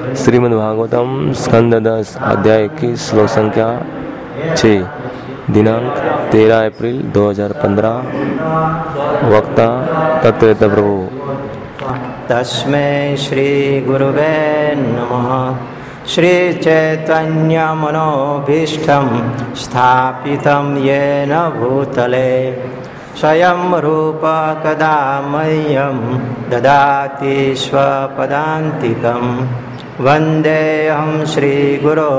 श्रीमद्भागवतम स्कंद 10 अध्याय की श्लोक संख्या 6, दिनांक 13 अप्रैल 2015। वक्ता तत्वेत प्रभु। तस्मै श्री गुरुवे नमः। श्री चैतन्य मनोभीष्टं स्थापितं येन भूतले स्वयं रूप कदा मह्यं ददाति स्वपदान्तिकं। वन्देऽहं श्रीगुरो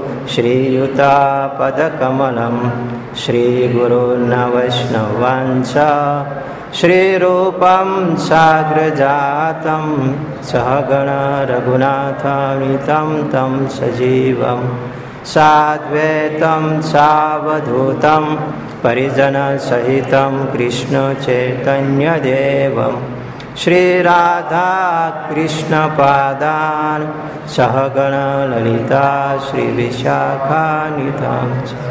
श्रीयुतापदकमलं श्रीगुरून् वैष्णवांश्च श्रीरूपं साग्रजातं सहगण रघुनाथान्वितं तं सजीवं साद्वैतं सावधूतं परिजनसहितं कृष्णचैतन्यदेवं श्रीराधा कृष्णपादान् सहगण ललिता श्रीविशाखान्वितं।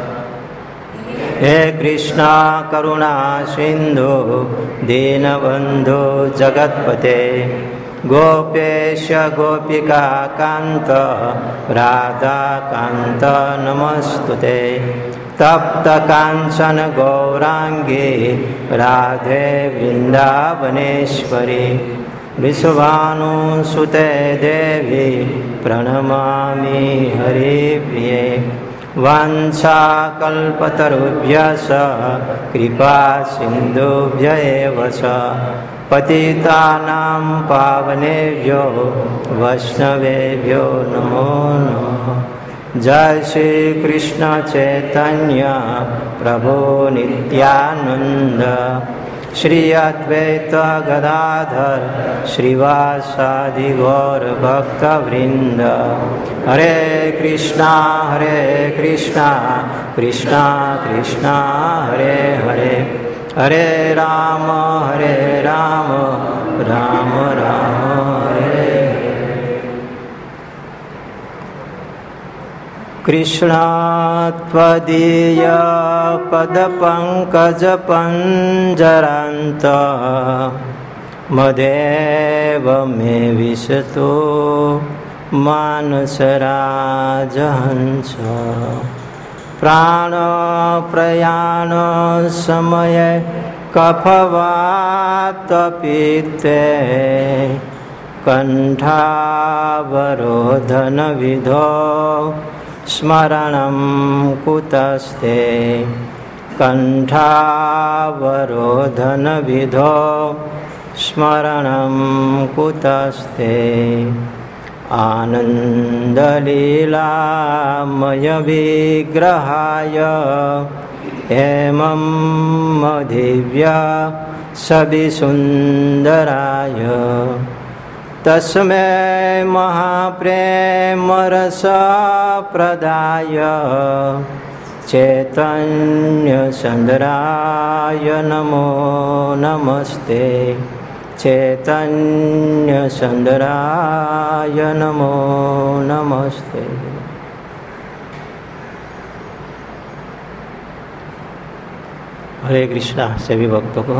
हे कृष्णा करुणा सिंधु दीनबंधु जगत्पते गोपेश गोपिका कांत राधा कांत नमस्तुते। तप्त कांचन गौरांगी राधे वृंदावनेश्वरी विश्वानुसुते देवी प्रणमामि हरिप्रिये। वाञ्छाकल्पतरुभ्यश्च कृपा सिन्धुभ्यैव च पतितानां पावनेभ्यो वैष्णवेभ्यो नमो नमः। जय श्री कृष्ण चैतन्य प्रभु नित्यानंद श्री अद्वैत गदाधर श्रीवासादि गौर भक्त वृंद। हरे कृष्णा कृष्णा कृष्णा हरे हरे, हरे राम राम राम हरे। कृष्णा त्वदीय पदपङ्कजपञ्जरान्त मदेव मे विशतो मानसराजहंस। प्राणप्रयाण समये कफवातपित्ते कण्ठावरोधन विधो स्मरणं कुतस्ते। कण्ठावरोधन विधो स्मरणं कुतस्ते। आनन्दलीलामय विग्रहाय हेमं मधिव्य सविसुन्दराय तस्मै महाप्रेमरसप्रदाय चैतन्यसुन्दराय नमो नमस्ते। चैतन्यसुन्दराय नमो नमस्ते। हरे कृष्णा सभी भक्तों को।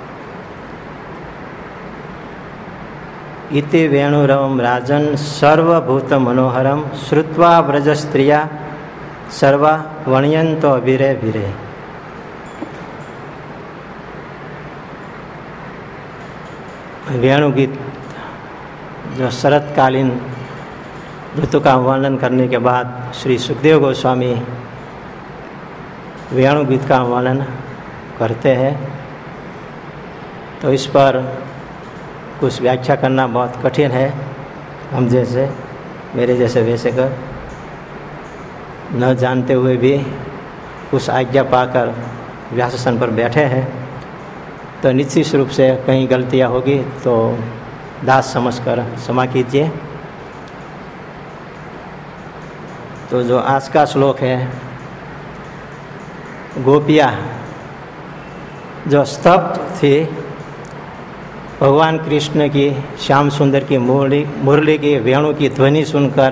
इति वेणुरवं राजन सर्वभूत मनोहरम श्रुत्वा व्रजस्त्रिया सर्वा वण्यन्तो अभिरे भिरे। वेणु गीत जो शरतकालीन ऋतु का वर्णन करने के बाद श्री सुखदेव गोस्वामी वेणु गीत का वर्णन करते हैं, तो इस पर कुछ व्याख्या करना बहुत कठिन है। हम जैसे मेरे जैसे वैसे कर न जानते हुए भी उस आज्ञा पाकर व्यासन पर बैठे हैं, तो निश्चित रूप से कहीं गलतियां होगी तो दास समझकर क्षमा कीजिए। तो जो आज का श्लोक है, गोपियाँ जो स्तब्ध थी भगवान कृष्ण की श्याम सुंदर की मुरली की वेणु की ध्वनि सुनकर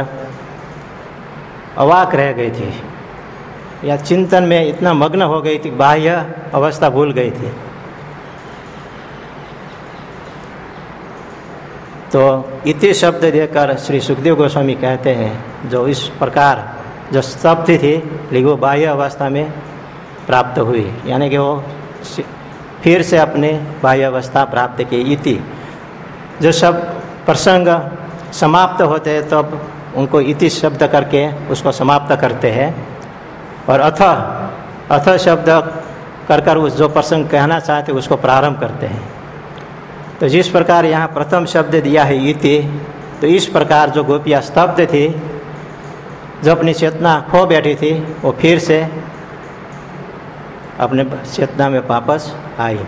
अवाक रह गई थी, या चिंतन में इतना मग्न हो गई थी, बाह्य अवस्था भूल गई थी। तो तो इति शब्द देकर श्री सुखदेव गोस्वामी कहते हैं जो इस प्रकार जो स्तब्ध थी लेकिन वो बाह्य अवस्था में प्राप्त हुई, यानी कि वो फिर से अपने बाह्य अवस्था प्राप्त की। इति जो सब प्रसंग समाप्त होते हैं तब तो उनको इति शब्द करके उसको समाप्त करते हैं, और अथ शब्द कर उस जो प्रसंग कहना चाहते उसको प्रारंभ करते हैं। तो जिस प्रकार यहाँ प्रथम शब्द दिया है इति, तो इस प्रकार जो गोपियाँ स्तब्ध थी, जो अपनी चेतना खो बैठी थी, वो फिर से अपने चेतना में वापस आई।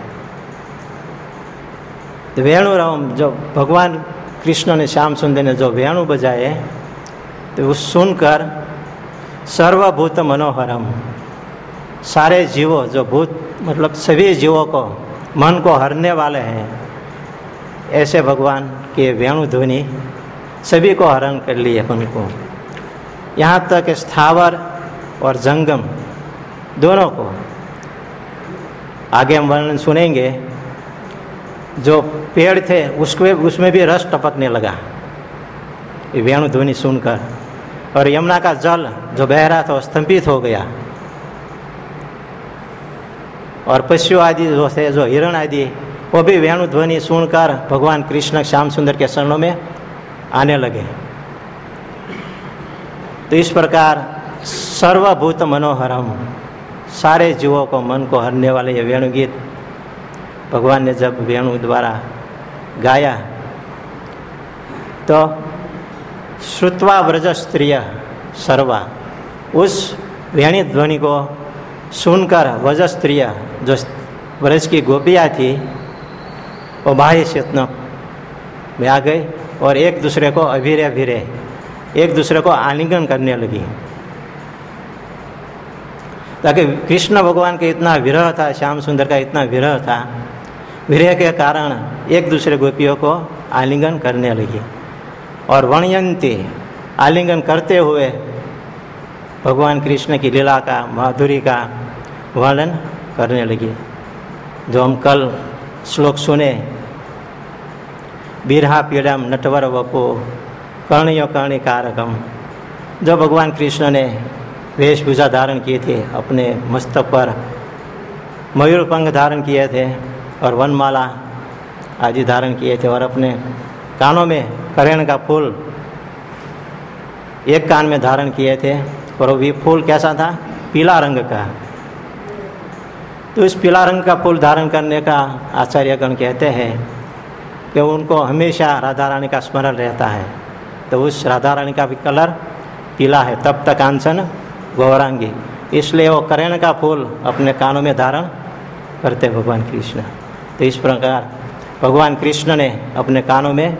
तो वेणुराम जो भगवान कृष्ण ने, श्याम सुंदर ने जो वेणु बजाए, तो उस सुनकर सर्वभूत मनोहरम, सारे जीवों जो भूत मतलब सभी जीवों को मन को हरने वाले हैं, ऐसे भगवान के वेणु ध्वनि सभी को हरण कर लिए उनको। यहाँ तक स्थावर और जंगम दोनों को आगे हम वर्णन सुनेंगे। जो पेड़ थे उसमें भी रस टपकने लगा वेणु ध्वनि सुनकर, और यमुना का जल जो बह रहा था वो स्तंभित हो गया, और पशु आदि जो थे, जो हिरण आदि, वो भी वेणु ध्वनि सुनकर भगवान कृष्ण श्याम सुंदर के शरणों में आने लगे। तो इस प्रकार सर्वभूत मनोहरम, सारे जीवों को मन को हरने वाले ये वेणु गीत भगवान ने जब वेणु द्वारा गाया, तो श्रुत्वा व्रज स्त्रिय सर्वा, उस वेणी ध्वनि को सुनकर व्रज स्त्रिय जो व्रज की गोपियाँ थी वो बाह्य चेतना में आ गई और एक दूसरे को अभिरे एक दूसरे को आलिंगन करने लगी। ताकि कृष्ण भगवान का इतना विरह था, श्याम सुंदर का इतना विरह था, विरह के कारण एक दूसरे गोपियों को आलिंगन करने लगी, और वणयंती, आलिंगन करते हुए भगवान कृष्ण की लीला का, माधुरी का वर्णन करने लगी। जो हम कल श्लोक सुने, बिरहा पीड़म नटवर वपो कर्णयो कर्णिकारकम, जो भगवान कृष्ण ने वेशभूषा धारण किए थे, अपने मस्तक पर मयूर पंख धारण किए थे और वनमाला आदि धारण किए थे, और अपने कानों में करेण का फूल एक कान में धारण किए थे, और वो भी फूल कैसा था? पीला रंग का। तो इस पीला रंग का फूल धारण करने का आचार्यगण कहते हैं कि उनको हमेशा राधा रानी का स्मरण रहता है, तो उस राधा रानी का भी कलर पीला है, तब तक कांचन गौरांगी, इसलिए वो करेण का फूल अपने कानों में धारण करते भगवान कृष्ण। तो इस प्रकार भगवान कृष्ण ने अपने कानों में,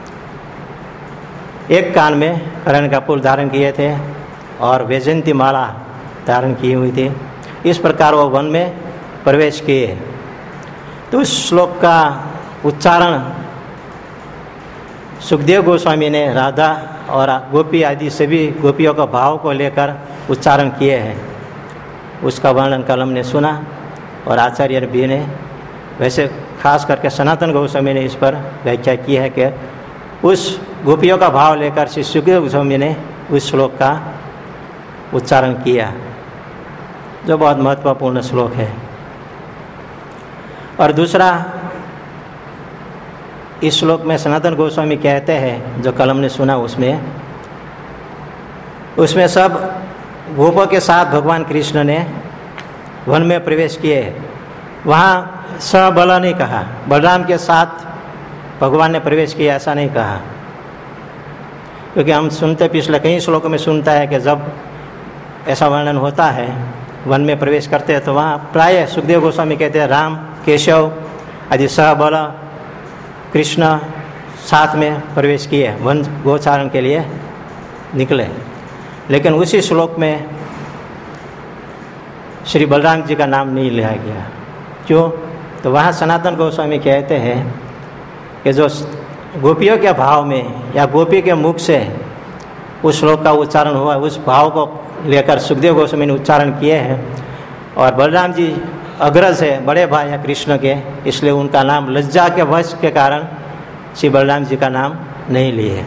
एक कान में करेण का फूल धारण किए थे और वैजयंती माला धारण की हुई थी। इस प्रकार वो वन में प्रवेश किए। तो इस श्लोक का उच्चारण सुखदेव गोस्वामी ने राधा और गोपी आदि सभी गोपियों का भाव को लेकर उच्चारण किए हैं। उसका वर्णन कल हमने सुना, और आचार्य भी ने, वैसे खास करके सनातन गोस्वामी ने इस पर व्याख्या की है कि उस गोपियों का भाव लेकर श्री सुखदेव गोस्वामी ने उस श्लोक का उच्चारण किया, जो बहुत महत्वपूर्ण श्लोक है। और दूसरा, इस श्लोक में सनातन गोस्वामी कहते हैं, जो कल हमने सुना, उसमें सब गोपों के साथ भगवान कृष्ण ने वन में प्रवेश किए। वहाँ सबल नहीं कहा, बलराम के साथ भगवान ने प्रवेश किया ऐसा नहीं कहा, क्योंकि हम सुनते पिछले कई श्लोकों में सुनता है कि जब ऐसा वर्णन होता है वन में प्रवेश करते हैं, तो वहाँ प्राय सुखदेव गोस्वामी कहते हैं राम, केशव आदि सबल कृष्ण साथ में प्रवेश किए, वन गोचारण के लिए निकले। लेकिन उसी श्लोक में श्री बलराम जी का नाम नहीं लिया गया। क्यों? तो वहाँ सनातन गोस्वामी कहते हैं कि जो गोपियों के भाव में या गोपी के मुख से उस श्लोक का उच्चारण हुआ, उस भाव को लेकर सुखदेव गोस्वामी ने उच्चारण किए हैं, और बलराम जी अग्रज है, बड़े भाई हैं कृष्ण के, इसलिए उनका नाम लज्जा के वश के कारण श्री बलराम जी का नाम नहीं लिए।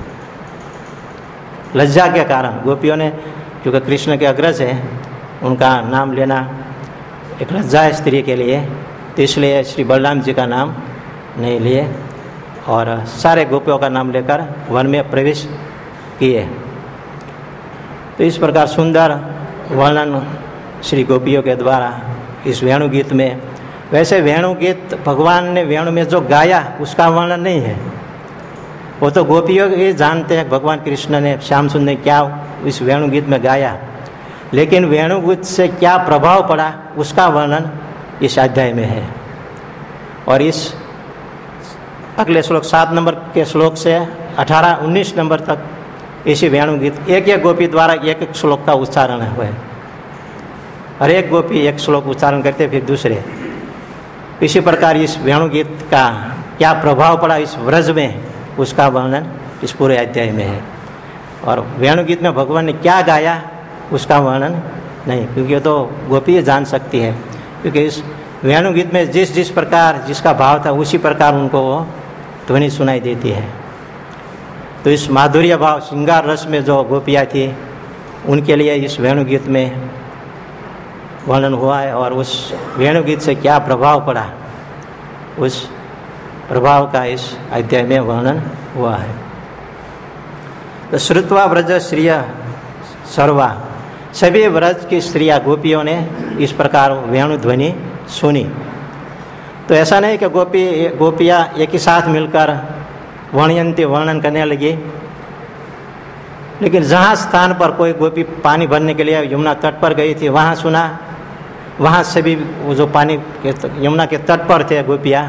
लज्जा के कारण गोपियों ने, क्योंकि कृष्ण के अग्रज हैं, उनका नाम लेना एक लज्जा है स्त्री के लिए, तो इसलिए श्री बलराम जी का नाम नहीं लिए और सारे गोपियों का नाम लेकर वन में प्रवेश किए। तो इस प्रकार सुंदर वर्णन श्री गोपियों के द्वारा इस वेणु गीत में। वैसे वेणु गीत भगवान ने वेणु में जो गाया उसका वर्णन नहीं है, वो तो गोपियों ये जानते हैं भगवान कृष्ण ने, श्याम सुंदर ने क्या इस वेणु गीत में गाया, लेकिन वेणु गीत से क्या प्रभाव पड़ा उसका वर्णन इस अध्याय में है। और इस अगले श्लोक 7 नंबर के श्लोक से 18-19 नंबर तक इसी वेणु गीत एक एक गोपी द्वारा एक एक श्लोक का उच्चारण हुआ है। हर एक गोपी एक श्लोक उच्चारण करते फिर दूसरे। इसी प्रकार इस वेणु गीत का क्या प्रभाव पड़ा इस व्रज में उसका वर्णन इस पूरे अध्याय में है। और वेणु गीत में भगवान ने क्या गाया उसका वर्णन नहीं, क्योंकि तो गोपी जान सकती है, क्योंकि इस वेणु गीत में जिस जिस प्रकार जिसका भाव था उसी प्रकार उनको वो ध्वनि सुनाई देती है। तो इस माधुर्य भाव श्रृंगार रस में जो गोपियाँ थी उनके लिए इस वेणु गीत में वर्णन हुआ है। और उस वेणु गीत से क्या प्रभाव पड़ा उस प्रभाव का इस अध्याय में वर्णन हुआ है। तो श्रुत्वा व्रज स्त्रिय सर्वा, सभी व्रज की स्त्रियाँ गोपियों ने इस प्रकार वेणु ध्वनि सुनी। तो ऐसा नहीं कि गोपियाँ एक ही साथ मिलकर वर्णयंती वर्णन करने लगी, लेकिन जहाँ स्थान पर कोई गोपी पानी भरने के लिए यमुना तट पर गई थी वहाँ सुना, वहाँ से भी वो जो पानी के यमुना के तट पर थे गोपियाँ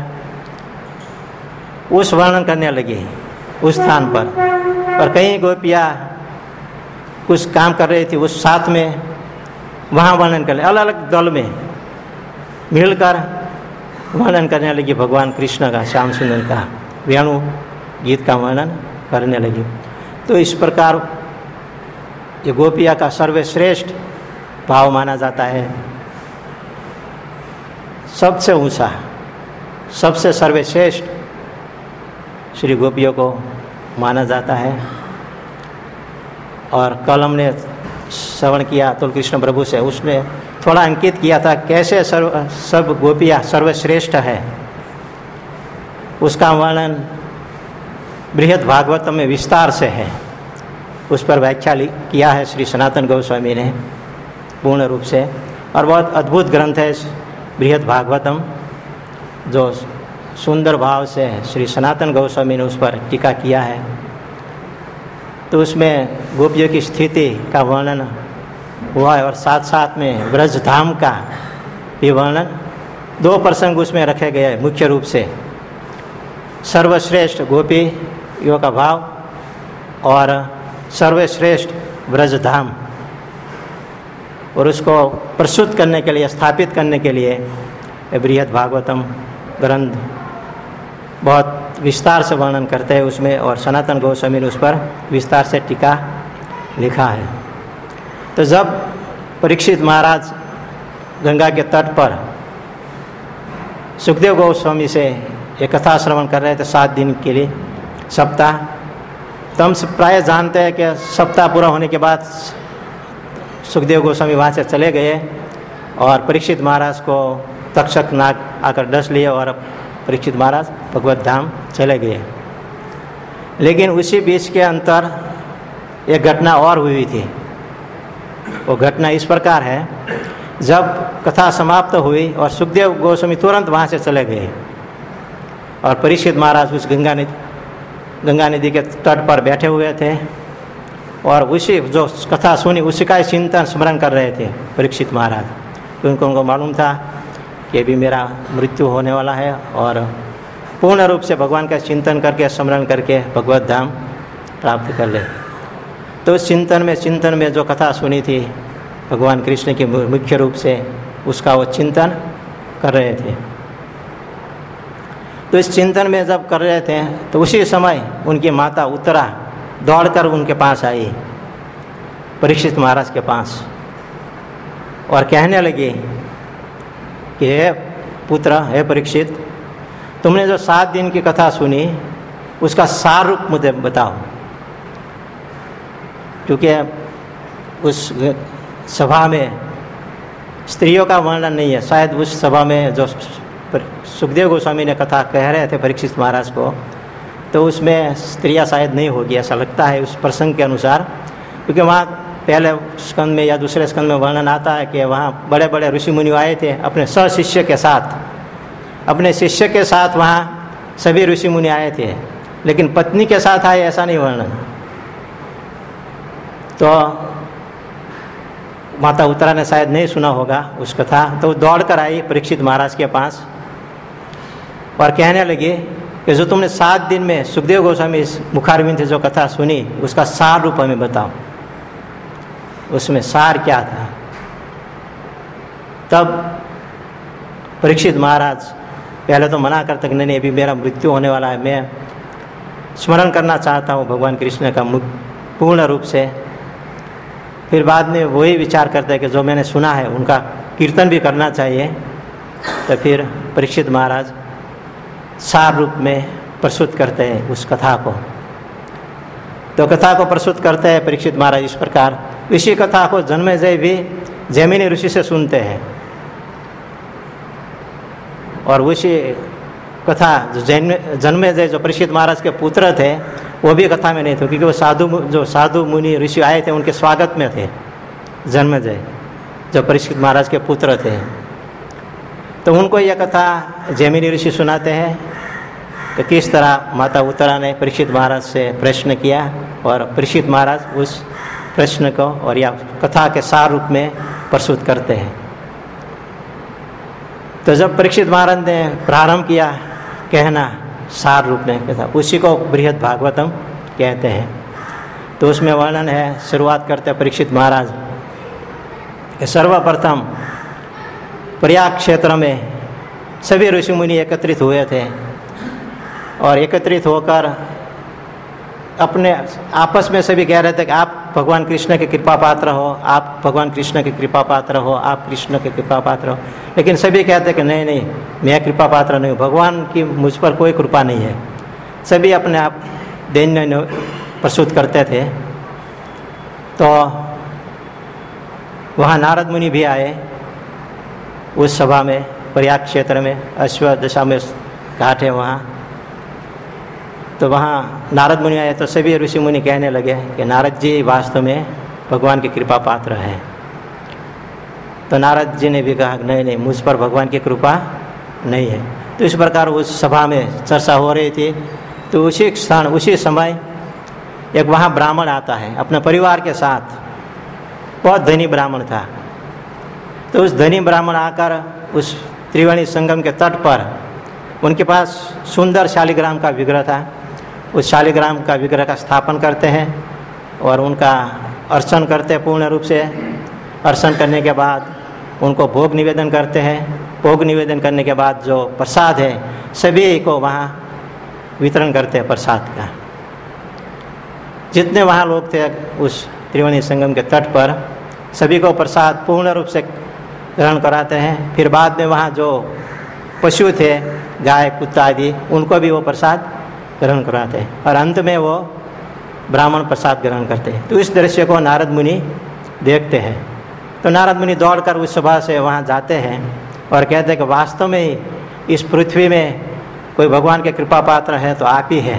उस वर्णन करने लगी उस स्थान पर कहीं गोपियाँ कुछ काम कर रही थी उस साथ में वहाँ वर्णन कर, अलग अलग दल में मिलकर वर्णन करने लगी भगवान कृष्ण का, श्याम सुंदर का वेणु गीत का वर्णन करने लगी। तो इस प्रकार ये गोपिया का सर्वश्रेष्ठ भाव माना जाता है, सबसे ऊंचा, सबसे सर्वश्रेष्ठ श्री गोपियों को माना जाता है। और कल हमने श्रवण किया अतुल कृष्ण प्रभु से, उसने थोड़ा अंकित किया था कैसे सब गोपियाँ सर्वश्रेष्ठ है, उसका वर्णन बृहद भागवतम में विस्तार से है, उस पर व्याख्या किया है श्री सनातन गोस्वामी ने पूर्ण रूप से। और बहुत अद्भुत ग्रंथ है बृहद भागवतम, जो सुंदर भाव से श्री सनातन गोस्वामी ने उस पर टीका किया है। तो उसमें गोपियों की स्थिति का वर्णन हुआ है और साथ साथ में ब्रज धाम का भी वर्णन। 2 प्रसंग उसमें रखे गए हैं मुख्य रूप से, सर्वश्रेष्ठ गोपियों का भाव और सर्वश्रेष्ठ ब्रज धाम, और उसको प्रस्तुत करने के लिए, स्थापित करने के लिए बृहद भागवतम ग्रंथ बहुत विस्तार से वर्णन करते हैं उसमें, और सनातन गोस्वामी ने उस पर विस्तार से टीका लिखा है। तो जब परीक्षित महाराज गंगा के तट पर सुखदेव गोस्वामी से एक कथा श्रवण कर रहे थे 7 दिन के लिए सप्ताह, तो हम प्राय जानते हैं कि सप्ताह पूरा होने के बाद सुखदेव गोस्वामी वहाँ से चले गए और परीक्षित महाराज को तक्षक नाग आकर डस लिए और परीक्षित महाराज भगवत धाम चले गए। लेकिन उसी बीच के अंतर एक घटना और हुई थी। वो घटना इस प्रकार है, जब कथा समाप्त हुई और सुखदेव गोस्वामी तुरंत वहाँ से चले गए और परीक्षित महाराज उस गंगा नदी के तट पर बैठे हुए थे और उसी जो कथा सुनी उसी का चिंतन स्मरण कर रहे थे परीक्षित महाराज, क्योंकि उनको मालूम था कि अभी मेरा मृत्यु होने वाला है और पूर्ण रूप से भगवान का चिंतन करके स्मरण करके भगवत धाम प्राप्त कर ले। तो उस चिंतन में जो कथा सुनी थी भगवान कृष्ण की मुख्य रूप से, उसका वो चिंतन कर रहे थे। तो इस चिंतन में जब कर रहे थे तो उसी समय उनकी माता उत्तरा दौड़कर उनके पास आई, परीक्षित महाराज के पास, और कहने लगी कि हे पुत्र, हे परीक्षित, तुमने जो 7 दिन की कथा सुनी उसका सार रूप मुझे बताओ। क्योंकि उस सभा में स्त्रियों का वर्णन नहीं है। शायद उस सभा में जो सुखदेव गोस्वामी ने कथा कह रहे थे परीक्षित महाराज को, तो उसमें स्त्रियां शायद नहीं होगी, ऐसा लगता है उस प्रसंग के अनुसार। क्योंकि वहाँ पहले स्कंद में या दूसरे स्कंद में वर्णन आता है कि वहाँ बड़े बड़े ऋषि मुनि आए थे अपने सशिष्य के साथ, अपने शिष्य के साथ वहाँ सभी ऋषि मुनि आए थे, लेकिन पत्नी के साथ आए ऐसा नहीं वर्णन। तो माता उत्तरा ने शायद नहीं सुना होगा उस कथा, तो दौड़ कर आई परीक्षित महाराज के पास और कहने लगी कि जो तुमने 7 दिन में सुखदेव गोस्वामी इस मुखारविंद से जो कथा सुनी उसका सार रूप हमें बताओ, उसमें सार क्या था। तब परीक्षित महाराज पहले तो मना करते कि नहीं, अभी मेरा मृत्यु होने वाला है, मैं स्मरण करना चाहता हूँ भगवान कृष्ण का पूर्ण रूप से। फिर बाद में वही विचार करते हैं कि जो मैंने सुना है उनका कीर्तन भी करना चाहिए। तो फिर परीक्षित महाराज सार रूप में प्रस्तुत करते हैं उस कथा को। तो कथा को प्रस्तुत करते हैं परीक्षित महाराज इस प्रकार। इसी कथा को जन्मेजय भी जैमिनी ऋषि से सुनते हैं, और उसी कथा जो जन्मेजय जो परीक्षित महाराज के पुत्र थे वो भी कथा में नहीं थे, क्योंकि वो साधु मुनि ऋषि आए थे उनके स्वागत में थे जन्मेजय, जो परीक्षित महाराज के पुत्र थे। तो उनको यह कथा जैमिनी ऋषि सुनाते हैं कि किस तरह माता उत्तरा ने परीक्षित महाराज से प्रश्न किया, और परीक्षित महाराज उस प्रश्न को और या कथा के सार रूप में प्रस्तुत करते हैं। तो जब परीक्षित महाराज ने प्रारंभ किया कहना सार रूप में कथा, उसी को बृहद भागवतम कहते हैं। तो उसमें वर्णन है, शुरुआत करते हैं परीक्षित महाराज कि सर्वप्रथम प्रयाग क्षेत्र में सभी ऋषि मुनि एकत्रित हुए थे, और एकत्रित होकर अपने आपस में सभी कह रहे थे कि आप भगवान कृष्ण के कृपा पात्र हो, आप भगवान कृष्ण के कृपा पात्र हो, आप कृष्ण के कृपा पात्र हो। लेकिन सभी कहते कि नहीं नहीं, मैं कृपा पात्र नहीं हूँ, भगवान की मुझ पर कोई कृपा नहीं है। सभी अपने आप दैन्य प्रस्तुत करते थे। तो वहाँ नारद मुनि भी आए उस सभा में, प्रयाग क्षेत्र में, अश्वदशा में घाट है वहाँ। तो वहाँ नारद मुनि आए तो सभी ऋषि मुनि कहने लगे कि नारद जी वास्तव में भगवान की कृपा पात्र हैं। तो नारद जी ने भी कहा नहीं नहीं, मुझ पर भगवान की कृपा नहीं है। तो इस प्रकार उस सभा में चर्चा हो रही थी। तो उसी क्षण उसी समय एक वहाँ ब्राह्मण आता है अपने परिवार के साथ, बहुत धनी ब्राह्मण था। तो उस धनी ब्राह्मण आकर उस त्रिवेणी संगम के तट पर, उनके पास सुंदर शालिग्राम का विग्रह था, उस शालिग्राम का विग्रह का स्थापन करते हैं और उनका अर्चन करते हैं पूर्ण रूप से। अर्चन करने के बाद उनको भोग निवेदन करते हैं। भोग निवेदन करने के बाद जो प्रसाद है सभी को वहाँ वितरण करते हैं प्रसाद का। जितने वहाँ लोग थे उस त्रिवेणी संगम के तट पर, सभी को प्रसाद पूर्ण रूप से ग्रहण कराते हैं। फिर बाद में वहाँ जो पशु थे, गाय कुत्ता आदि, उनको भी वो प्रसाद ग्रहण कराते हैं, और अंत में वो ब्राह्मण प्रसाद ग्रहण करते हैं। तो इस दृश्य को नारद मुनि देखते हैं। तो नारद मुनि दौड़कर उस सभा से वहाँ जाते हैं और कहते हैं कि वास्तव में इस पृथ्वी में कोई भगवान के कृपा पात्र है तो आप ही हैं,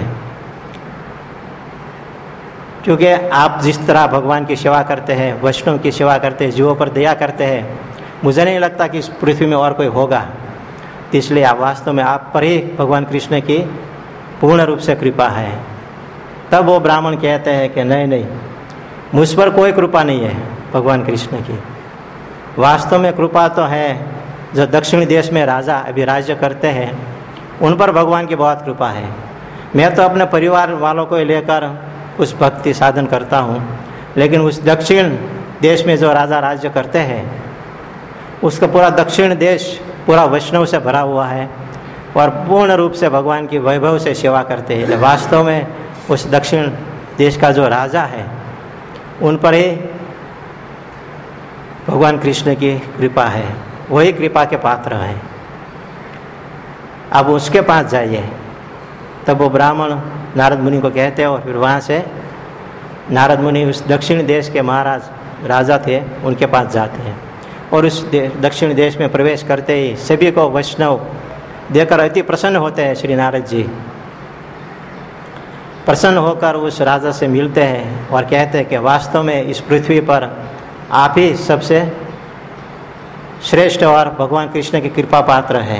क्योंकि आप जिस तरह भगवान की सेवा करते हैं, वैष्णव की सेवा करते हैं, जीवों पर दया करते हैं, मुझे नहीं लगता कि इस पृथ्वी में और कोई होगा। इसलिए आप वास्तव में आप पर ही भगवान कृष्ण की पूर्ण रूप से कृपा है। तब वो ब्राह्मण कहते हैं कि नहीं नहीं, मुझ पर कोई कृपा नहीं है भगवान कृष्ण की। वास्तव में कृपा तो है जो दक्षिण देश में राजा अभी राज्य करते हैं, उन पर भगवान की बहुत कृपा है। मैं तो अपने परिवार वालों को लेकर उस भक्ति साधन करता हूँ, लेकिन उस दक्षिण देश में जो राजा राज्य करते हैं उसका पूरा दक्षिण देश पूरा वैष्णव से भरा हुआ है और पूर्ण रूप से भगवान की वैभव से सेवा करते हैं। वास्तव में उस दक्षिण देश का जो राजा है उन पर ही भगवान कृष्ण की कृपा है, वही कृपा के पात्र हैं। अब उसके पास जाइए। तब वो ब्राह्मण नारद मुनि को कहते हैं और फिर वहाँ से नारद मुनि उस दक्षिण देश के महाराज राजा थे उनके पास जाते हैं और उस दक्षिण देश में प्रवेश करते ही सभी को वैष्णव देखकर अति प्रसन्न होते हैं। श्री नारद जी प्रसन्न होकर उस राजा से मिलते हैं और कहते हैं कि वास्तव में इस पृथ्वी पर आप ही सबसे श्रेष्ठ और भगवान कृष्ण के कृपा पात्र हैं।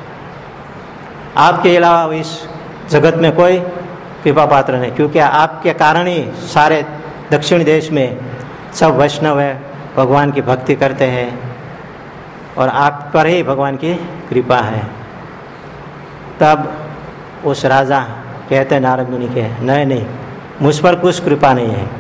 आपके अलावा इस जगत में कोई कृपा पात्र नहीं, क्योंकि आपके कारण ही सारे दक्षिण देश में सब वैष्णव है, भगवान की भक्ति करते हैं और आप पर ही भगवान की कृपा है। तब उस राजा कहते हैं नारद मुनि के, नहीं, मुझ पर कुछ कृपा नहीं है।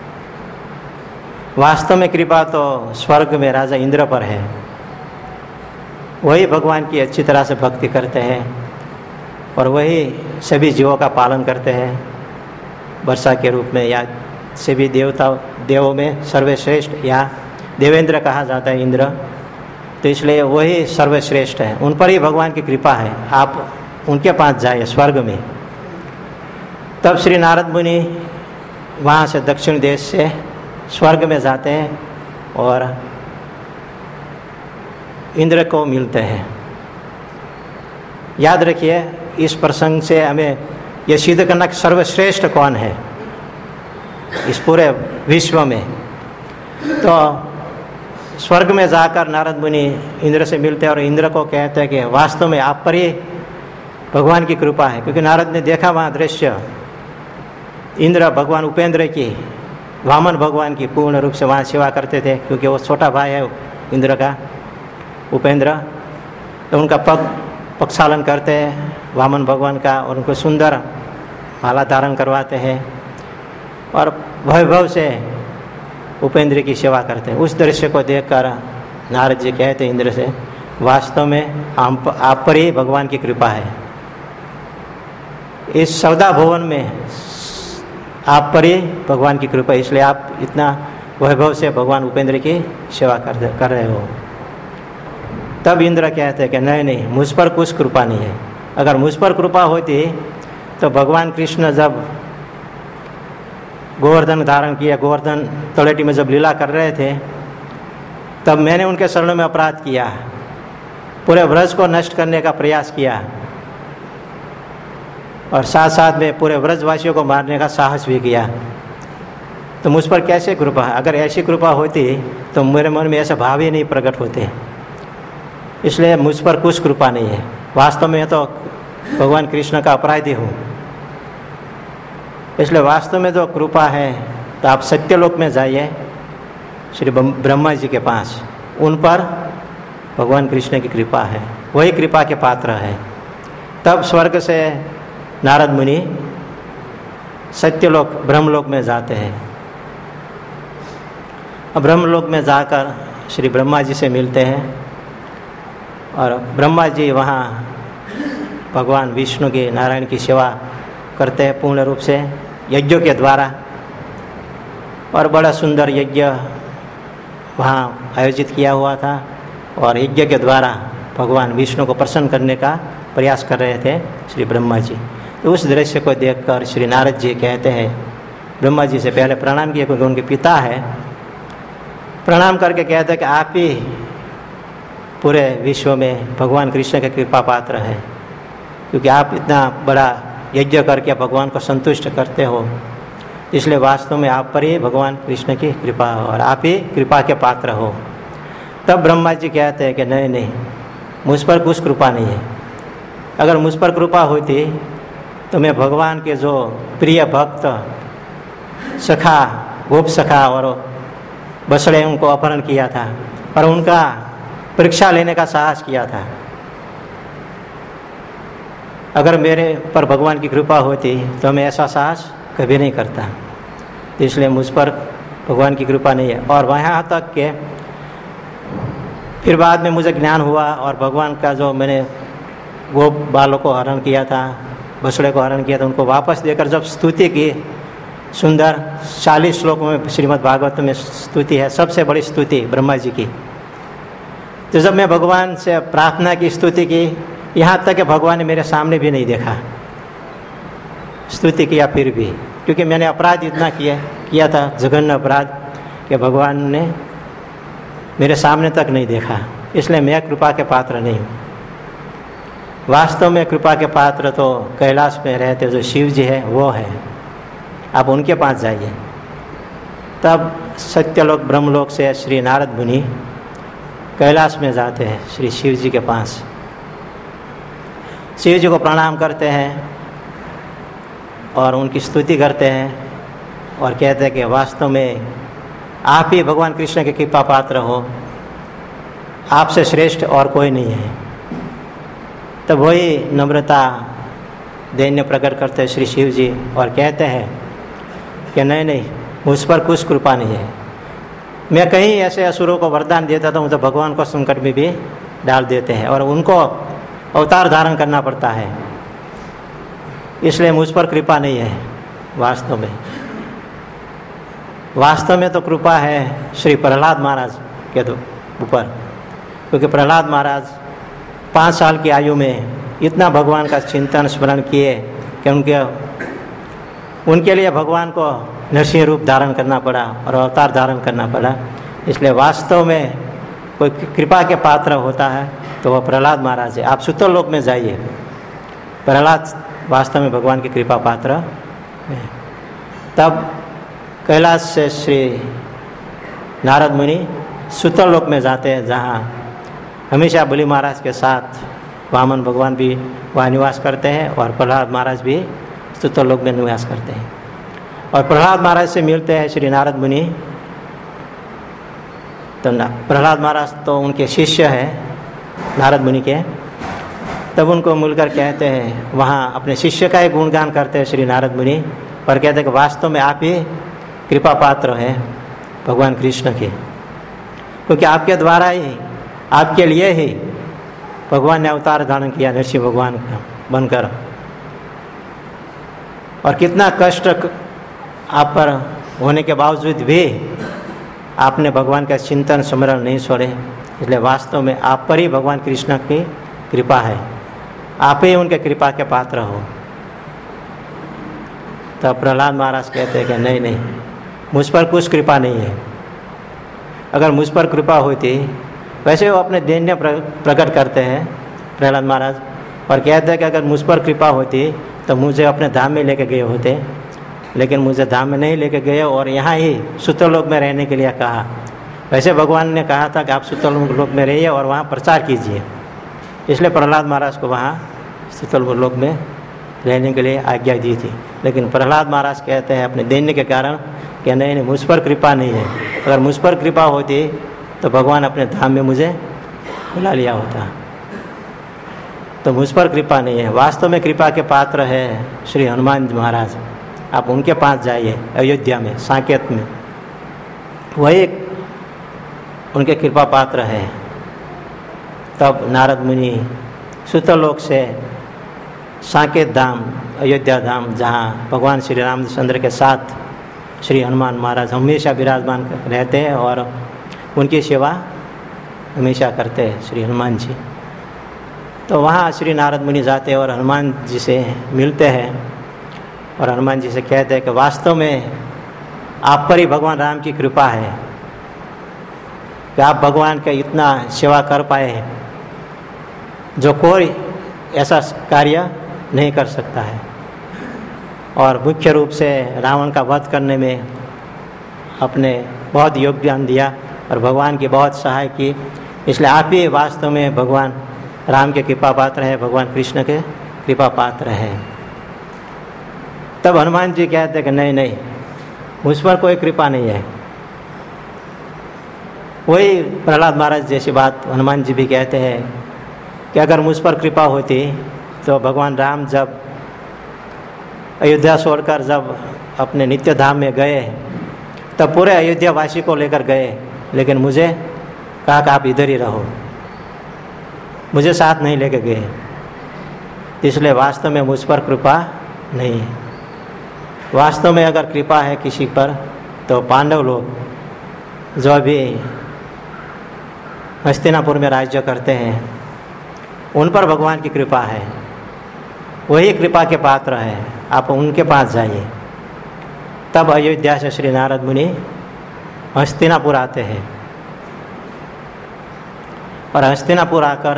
वास्तव में कृपा तो स्वर्ग में राजा इंद्र पर है, वही भगवान की अच्छी तरह से भक्ति करते हैं और वही सभी जीवों का पालन करते हैं वर्षा के रूप में, या सभी देवों में सर्वश्रेष्ठ या देवेंद्र कहा जाता है इंद्र, तो इसलिए वही सर्वश्रेष्ठ है, उन पर ही भगवान की कृपा है। आप उनके पास जाइए स्वर्ग में। तब श्री नारद मुनि वहाँ से दक्षिण देश से स्वर्ग में जाते हैं और इंद्र को मिलते हैं। याद रखिए, इस प्रसंग से हमें यह सिद्ध करना कि सर्वश्रेष्ठ कौन है इस पूरे विश्व में। तो स्वर्ग में जाकर नारद मुनि इंद्र से मिलते हैं और इंद्र को कहते हैं कि वास्तव में आप पर ही भगवान की कृपा है, क्योंकि नारद ने देखा वहाँ दृश्य, इंद्र भगवान उपेंद्र की, वामन भगवान की पूर्ण रूप से वहाँ सेवा करते थे, क्योंकि वो छोटा भाई है इंद्र का उपेंद्र। तो उनका पक्षालन करते हैं वामन भगवान का और उनको सुंदर माला धारण करवाते हैं और वैभव से उपेंद्र की सेवा करते हैं। उस दृश्य को देखकर नारद जी कहते हैं इंद्र से, वास्तव में आप पर ही भगवान की कृपा है। इस सौदा भवन में आप पर ही भगवान की कृपा है, इसलिए आप इतना वैभव से भगवान उपेंद्र की सेवा कर रहे हो। तब इंद्र कहते हैं कि नहीं, मुझ पर कुछ कृपा नहीं है। अगर मुझ पर कृपा होती तो भगवान कृष्ण जब गोवर्धन धारण किया, गोवर्धन तलेटी में जब लीला कर रहे थे, तब मैंने उनके शरणों में अपराध किया, पूरे व्रज को नष्ट करने का प्रयास किया और साथ साथ में पूरे व्रजवासियों को मारने का साहस भी किया। तो मुझ पर कैसे कृपा है? अगर ऐसी कृपा होती तो मेरे मन में ऐसे भाव ही नहीं प्रकट होते। इसलिए मुझ पर कुछ कृपा नहीं है। वास्तव में तो भगवान कृष्ण का अपराधी हूँ। इसलिए वास्तव में जो कृपा है तो आप सत्यलोक में जाइए श्री ब्रह्मा जी के पास, उन पर भगवान कृष्ण की कृपा है, वही कृपा के पात्र है। तब स्वर्ग से नारद मुनि सत्यलोक ब्रह्मलोक में जाते हैं। अब ब्रह्मलोक में जाकर श्री ब्रह्मा जी से मिलते हैं और ब्रह्मा जी वहाँ भगवान विष्णु की, नारायण की सेवा करते हैं पूर्ण रूप से यज्ञों के द्वारा। और बड़ा सुंदर यज्ञ वहाँ आयोजित किया हुआ था और यज्ञ के द्वारा भगवान विष्णु को प्रसन्न करने का प्रयास कर रहे थे श्री ब्रह्मा जी। तो उस दृश्य को देखकर श्री नारद जी कहते हैं, ब्रह्मा जी से पहले प्रणाम किए क्योंकि उनके पिता है, प्रणाम करके कहते हैं कि आप ही पूरे विश्व में भगवान कृष्ण के कृपा पात्र हैं, क्योंकि आप इतना बड़ा यज्ञ करके भगवान को संतुष्ट करते हो, इसलिए वास्तव में आप पर ही भगवान कृष्ण की कृपा हो और आप ही कृपा के पात्र हो। तब ब्रह्मा जी कहते हैं कि नहीं, मुझ पर कुछ कृपा नहीं है। अगर मुझ पर कृपा होती तो मैं भगवान के जो प्रिय भक्त सखा, गोप सखा और बसड़े, उनको अपहरण किया था और उनका परीक्षा लेने का साहस किया था। अगर मेरे पर भगवान की कृपा होती तो मैं ऐसा साहस कभी नहीं करता। तो इसलिए मुझ पर भगवान की कृपा नहीं है। और वहाँ तक के फिर बाद में मुझे ज्ञान हुआ और भगवान का जो मैंने गोप बालों को हरण किया था, बछड़े को हरण किया था, उनको वापस देकर जब स्तुति की, सुंदर 40 श्लोकों में श्रीमद् भागवत में स्तुति है, सबसे बड़ी स्तुति ब्रह्मा जी की। तो जब मैं भगवान से प्रार्थना की, स्तुति की, यहाँ तक कि भगवान ने मेरे सामने भी नहीं देखा, स्तुति किया फिर भी, क्योंकि मैंने अपराध इतना किया था, जघन्य अपराध, कि भगवान ने मेरे सामने तक नहीं देखा, इसलिए मैं कृपा के पात्र नहीं हूँ। वास्तव में कृपा के पात्र तो कैलाश में रहते जो शिव जी है वो है, आप उनके पास जाइए। तब सत्यलोक ब्रह्मलोक से श्री नारद मुनि कैलाश में जाते हैं श्री शिव जी के पास, शिव जी को प्रणाम करते हैं और उनकी स्तुति करते हैं और कहते हैं कि वास्तव में आप ही भगवान कृष्ण के कृपा पात्र हो, आपसे श्रेष्ठ और कोई नहीं है। तब वही नम्रता दैन्य प्रकट करते हैं श्री शिव जी और कहते हैं कि नहीं, मुझ पर कुछ कृपा नहीं है। मैं कहीं ऐसे असुरों को वरदान देता था तो भगवान को संकट में भी डाल देते हैं और उनको अवतार धारण करना पड़ता है, इसलिए मुझ पर कृपा नहीं है। वास्तव में तो कृपा है श्री प्रहलाद महाराज के ऊपर, क्योंकि प्रहलाद महाराज 5 साल की आयु में इतना भगवान का चिंतन स्मरण किए कि उनके लिए भगवान को नरसिंह रूप धारण करना पड़ा और अवतार धारण करना पड़ा। इसलिए वास्तव में कोई कृपा के पात्र होता है तो वह प्रहलाद महाराज है। आप सुतल लोक में जाइए, प्रहलाद वास्तव में भगवान की कृपा पात्र है। तब कैलाश से श्री नारद मुनि सुतल लोक में जाते हैं, जहाँ हमेशा बलि महाराज के साथ वामन भगवान भी वहाँ निवास करते हैं और प्रहलाद महाराज भी सुतल लोक में निवास करते हैं। और प्रहलाद महाराज से मिलते हैं श्री नारद मुनि। तो प्रहलाद महाराज तो उनके शिष्य हैं नारद मुनि के। तब उनको मिलकर कहते हैं, वहाँ अपने शिष्य का ही गुणगान करते हैं श्री नारद मुनि और कहते हैं कि वास्तव में आप ही कृपा पात्र हैं भगवान कृष्ण के, क्योंकि आपके द्वारा ही, आपके लिए ही भगवान ने अवतार धारण किया नरसिंह भगवान का बनकर। और कितना कष्ट आप पर होने के बावजूद भी आपने भगवान का चिंतन स्मरण नहीं छोड़े, इसलिए वास्तव में आप पर ही भगवान कृष्ण की कृपा है, आप ही उनके कृपा के पात्र हो। तब प्रहलाद महाराज कहते हैं कि नहीं, मुझ पर कुछ कृपा नहीं है। अगर मुझ पर कृपा होती, वैसे वो अपने दैन्य प्रकट करते हैं प्रहलाद महाराज और कहते हैं कि अगर मुझ पर कृपा होती तो मुझे अपने धाम में लेके गए होते, लेकिन मुझे धाम में नहीं लेके गए और यहाँ ही सुतल लोक में रहने के लिए कहा। वैसे भगवान ने कहा था कि आप सुतल लोक में रहिए और वहाँ प्रचार कीजिए, इसलिए प्रहलाद महाराज को वहाँ सुतल लोक में रहने के लिए आज्ञा दी थी। लेकिन प्रहलाद महाराज कहते हैं अपने दैन्य के कारण कि नहीं, मुझ पर कृपा नहीं है। अगर मुझ पर कृपा होती तो भगवान अपने धाम में मुझे बुला लिया होता, तो मुझ पर कृपा नहीं है। वास्तव में कृपा के पात्र है श्री हनुमान जी महाराज, आप उनके पास जाइए अयोध्या में, साकेत में, वही उनके कृपा पात्र है। तब नारद मुनि सुतल लोक से साकेत धाम, अयोध्या धाम, जहाँ भगवान श्री रामचंद्र के साथ श्री हनुमान महाराज हमेशा विराजमान रहते हैं और उनकी सेवा हमेशा करते हैं श्री हनुमान जी। तो वहाँ श्री नारद मुनि जाते हैं और हनुमान जी से मिलते हैं और हनुमान जी से कहते हैं कि वास्तव में आप पर ही भगवान राम की कृपा है कि आप भगवान का इतना सेवा कर पाए जो कोई ऐसा कार्य नहीं कर सकता है। और मुख्य रूप से रावण का वध करने में अपने बहुत योगदान दिया और भगवान की बहुत सहाय की, इसलिए आप ही वास्तव में भगवान राम के कृपा पात्र है, भगवान कृष्ण के कृपा पात्र है। तब हनुमान जी कहते हैं कि नहीं, मुझ पर कोई कृपा नहीं है। वही प्रहलाद महाराज जैसी बात हनुमान जी भी कहते हैं कि अगर मुझ पर कृपा होती तो भगवान राम जब अयोध्या छोड़कर जब अपने नित्य धाम में गए तब पूरे अयोध्या वासी को लेकर गए, लेकिन मुझे कहा कि आप इधर ही रहो, मुझे साथ नहीं लेके गए, इसलिए वास्तव में मुझ पर कृपा नहीं है। वास्तव में अगर कृपा है किसी पर तो पांडव लोग जो अभी हस्तिनापुर में राज्य करते हैं उन पर भगवान की कृपा है। वही कृपा के पात्र हैं, आप उनके पास जाइए। तब अयोध्या से श्री नारद मुनि हस्तिनापुर आते हैं और हस्तिनापुर आकर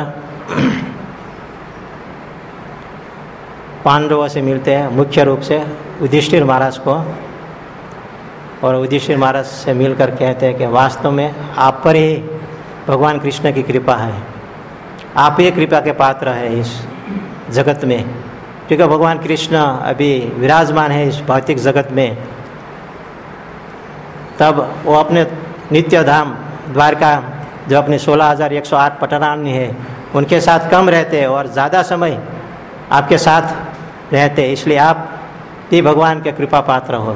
पांडवों से मिलते हैं, मुख्य रूप से युधिष्ठिर महाराज को। और युधिष्ठिर महाराज से मिलकर कहते हैं कि वास्तव में आप पर ही भगवान कृष्ण की कृपा है, आप ही कृपा के पात्र है इस जगत में, क्योंकि भगवान कृष्ण अभी विराजमान है इस भौतिक जगत में। तब वो अपने नित्य धाम द्वारका, जो अपने 16,108 पटरानी है, उनके साथ कम रहते हैं और ज़्यादा समय आपके साथ रहते हैं, इसलिए आप ही भगवान के कृपा पात्र हो।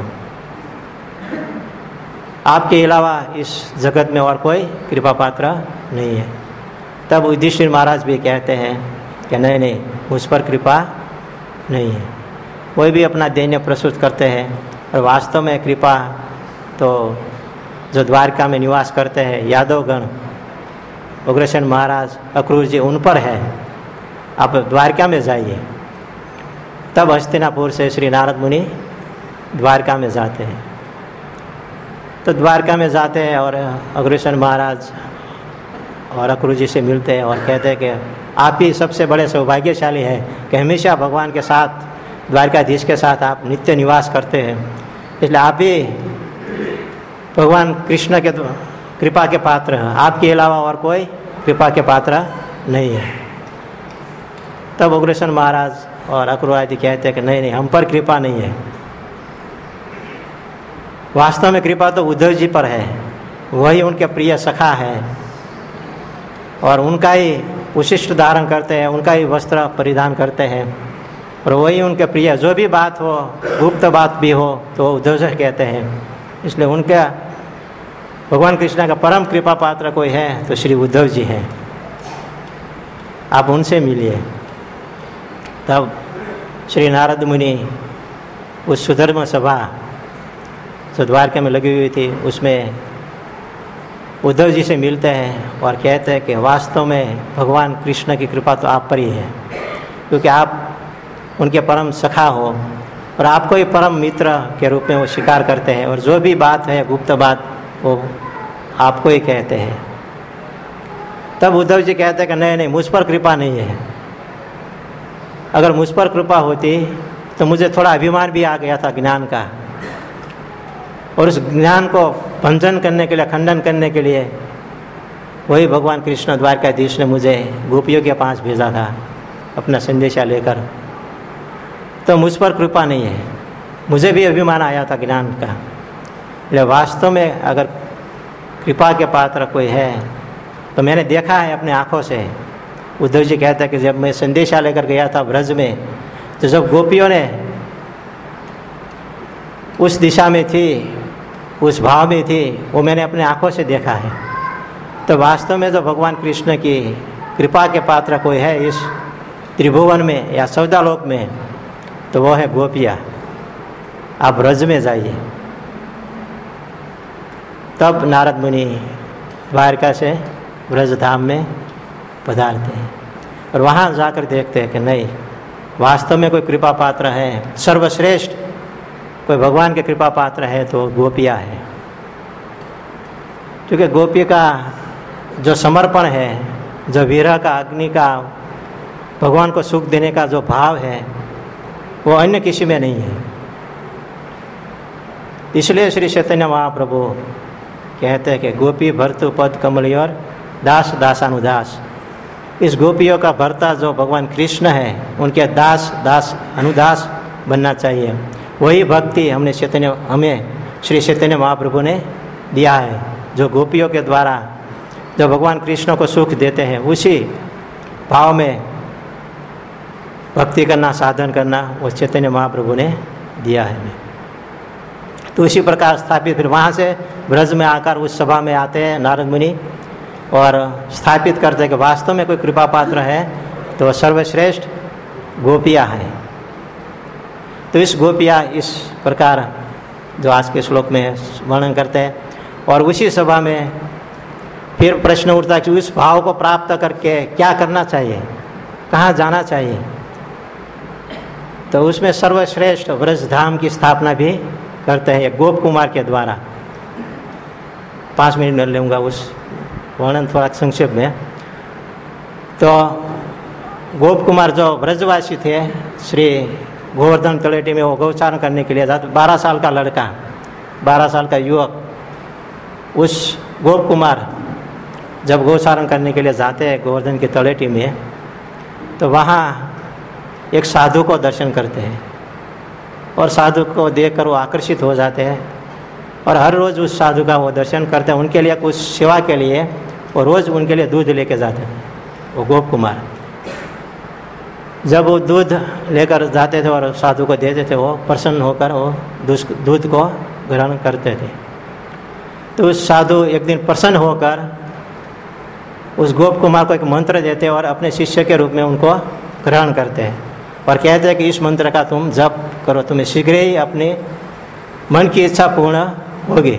आपके अलावा इस जगत में और कोई कृपा पात्र नहीं है। तब युधिष्ठिर महाराज भी कहते हैं कि नहीं नहीं, मुझ पर कृपा नहीं है। कोई भी अपना दैन्य प्रस्तुत करते हैं, और वास्तव में कृपा तो जो द्वारका में निवास करते हैं यादवगण, उग्रसेन महाराज, अक्रूर जी, उन पर है। आप द्वारका में जाइए। तब हस्तिनापुर से श्री नारद मुनि द्वारका में जाते हैं। तो द्वारका में जाते हैं और उग्रसेन महाराज और अक्रूर जी से मिलते हैं और कहते हैं कि आप ही सबसे बड़े सौभाग्यशाली हैं कि हमेशा भगवान के साथ, द्वारकाधीश के साथ आप नित्य निवास करते हैं, इसलिए आप ही भगवान कृष्ण के कृपा के पात्र हैं, आपके अलावा और कोई कृपा के पात्र नहीं है। तब उग्रसेन महाराज और अक्रूर आदि कहते हैं कि नहीं नहीं, हम पर कृपा नहीं है। वास्तव में कृपा तो उद्धव जी पर है, वही उनके प्रिय सखा है और उनका ही विशिष्ट धारण करते हैं, उनका ही वस्त्र परिधान करते हैं, और वही उनके प्रिय, जो भी बात हो, गुप्त बात भी हो, तो वो उद्धव जी कहते हैं। इसलिए उनके भगवान कृष्ण का परम कृपा पात्र कोई है तो श्री उद्धव जी हैं, आप उनसे मिलिए। तब श्री नारद मुनि उस सुधर्म सभा जो द्वारका में लगी हुई थी, उसमें उद्धव जी से मिलते हैं और कहते हैं कि वास्तव में भगवान कृष्ण की कृपा तो आप पर ही है, क्योंकि आप उनके परम सखा हो और आपको ही परम मित्र के रूप में वो स्वीकार करते हैं, और जो भी बात है गुप्त बात वो आपको ही कहते हैं। तब उद्धव जी कहते हैं कि नहीं नहीं, मुझ पर कृपा नहीं है। अगर मुझ पर कृपा होती तो मुझे थोड़ा अभिमान भी आ गया था ज्ञान का, और उस ज्ञान को भंजन करने के लिए, खंडन करने के लिए वही भगवान कृष्ण द्वारकाधीश ने मुझे गोपियों के पास भेजा था अपना संदेशा लेकर। तो मुझ पर कृपा नहीं है, मुझे भी अभिमान आया था ज्ञान का। इसलिए वास्तव में अगर कृपा के पात्र कोई है तो मैंने देखा है अपने आँखों से। उद्धव जी कहते हैं कि जब मैं संदेशा लेकर गया था ब्रज में, तो जब गोपियों ने उस दिशा में थी, उस भाव में थी, वो मैंने अपने आँखों से देखा है। तो वास्तव में जो भगवान कृष्ण की कृपा के पात्र कोई है इस त्रिभुवन में या सौदालोक में, तो वो है गोपिया। आप ब्रज में जाइए। तब नारद मुनि द्वारका से ब्रज धाम में पधारते हैं और वहाँ जाकर देखते हैं कि नहीं, वास्तव में कोई कृपा पात्र है, सर्वश्रेष्ठ कोई भगवान के कृपा पात्र है तो गोपिया है। क्योंकि गोपी का जो समर्पण है, जो विरह का, अग्नि का, भगवान को सुख देने का जो भाव है, वो अन्य किसी में नहीं है। इसलिए श्री चैतन्य महाप्रभु कहते हैं कि गोपी भर्तु पद कमलियोर दास दासानुदास। इस गोपियों का भर्ता जो भगवान कृष्ण है, उनके दास दास अनुदास बनना चाहिए। वही भक्ति हमें श्री चैतन्य महाप्रभु ने दिया है, जो गोपियों के द्वारा जो भगवान कृष्ण को सुख देते हैं, उसी भाव में भक्ति करना, साधन करना, वो चैतन्य महाप्रभु ने दिया है हमें। तो इसी प्रकार स्थापित, फिर वहाँ से ब्रज में आकर उस सभा में आते हैं नारद मुनि और स्थापित करते हैं कि वास्तव में कोई कृपा पात्र है तो सर्वश्रेष्ठ गोपिया है। तो इस गोपिया इस प्रकार जो आज के श्लोक में वर्णन करते हैं, और उसी सभा में फिर प्रश्न उठता है कि उस भाव को प्राप्त करके क्या करना चाहिए, कहाँ जाना चाहिए। तो उसमें सर्वश्रेष्ठ व्रजधाम की स्थापना भी करते हैं गोप कुमार के द्वारा। 5 मिनट में लूँगा उस वर्णन थोड़ा संक्षेप में। तो गोप कुमार जो ब्रजवासी थे, श्री गोवर्धन तलेटी में वो गौचारण करने के लिए जाते, 12 साल का लड़का, 12 साल का युवक, उस गोप कुमार जब गौचारण करने के लिए जाते हैं गोवर्धन की तलेटी में, तो वहाँ एक साधु को दर्शन करते हैं और साधु को देखकर वो आकर्षित हो जाते हैं और हर रोज़ उस साधु का वो दर्शन करते हैं। उनके लिए कुछ सेवा के लिए वो रोज़ उनके लिए दूध लेके जाते हैं। वो गोप कुमार जब वो दूध लेकर जाते थे और साधु को देते थे, वो प्रसन्न होकर वो दूध को ग्रहण करते थे। तो उस साधु एक दिन प्रसन्न होकर उस गोप कुमार को एक मंत्र देते हैं और अपने शिष्य के रूप में उनको ग्रहण करते हैं और कहते हैं कि इस मंत्र का तुम जप करो, तुम्हें शीघ्र ही अपने मन की इच्छा पूर्ण होगी।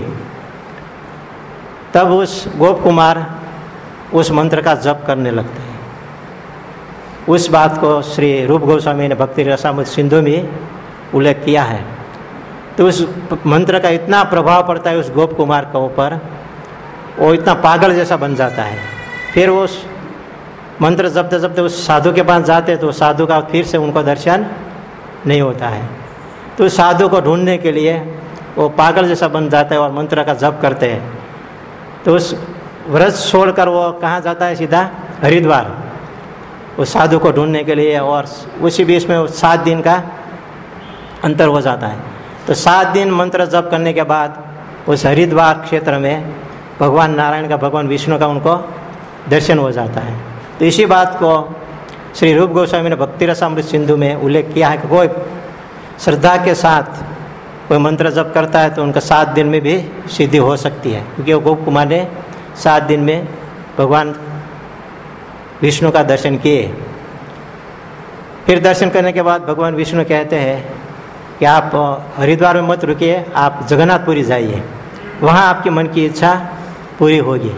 तब उस गोप कुमार उस मंत्र का जप करने लगते हैं। उस बात को श्री रूप गोस्वामी ने भक्ति रसामृत सिंधु में उल्लेख किया है। तो उस मंत्र का इतना प्रभाव पड़ता है उस गोप कुमार के ऊपर, वो इतना पागल जैसा बन जाता है। फिर वो उस मंत्र जपते जपते उस साधु के पास जाते तो साधु का फिर से उनको दर्शन नहीं होता है। तो उस साधु को ढूंढने के लिए वो पागल जैसा बन जाता है और मंत्र का जप करते हैं। तो उस व्रज छोड़कर वो कहाँ जाता है? सीधा हरिद्वार, उस साधु को ढूंढने के लिए। और उसी बीच में 7 दिन का अंतर हो जाता है। तो 7 दिन मंत्र जप करने के बाद उस हरिद्वार क्षेत्र में भगवान नारायण का, भगवान विष्णु का उनको दर्शन हो जाता है। तो इसी बात को श्री रूप गोस्वामी ने भक्ति रसामृत सिंधु में उल्लेख किया है कि कोई श्रद्धा के साथ कोई मंत्र जप करता है तो उनका 7 दिन में भी सिद्धि हो सकती है, क्योंकि वो गोप कुमार ने 7 दिन में भगवान विष्णु का दर्शन किए। फिर दर्शन करने के बाद भगवान विष्णु कहते हैं कि आप हरिद्वार में मत रुकिए, आप जगन्नाथपुरी जाइए, वहाँ आपकी मन की इच्छा पूरी होगी।